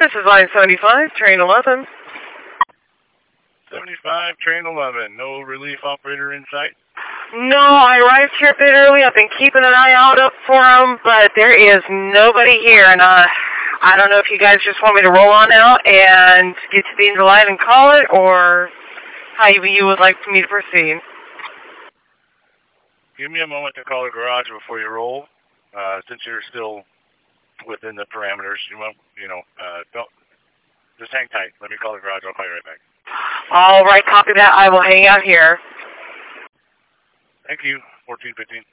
This is line 75, train 11. 75, train 11. No relief operator in sight? No, I arrived here a bit early. I've been keeping an eye out up for him, but there is nobody here, and I don't know if you guys just want me to roll on out and get to the end of the line and call it, or how you would like me to proceed. Give me a moment to call the garage before you roll. Since you're still within the parameters, don't just hang tight. Let me call the garage. I'll call you right back. All right, copy that. I will hang out here. Thank you. 1415.